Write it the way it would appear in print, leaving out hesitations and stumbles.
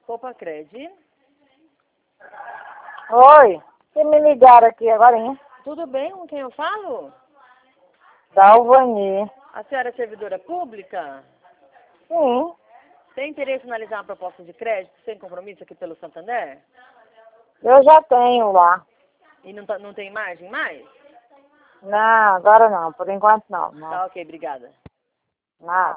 Copacred. Oi, vocês me ligaram aqui agora, hein? Tudo bem com quem eu falo? Da Alvani. A senhora é servidora pública? Sim, Tem interesse em analisar uma proposta de crédito sem compromisso aqui pelo Santander? eu já tenho lá. E não tem margem mais? Não, agora não, por enquanto não. Tá ok, obrigada. Nada.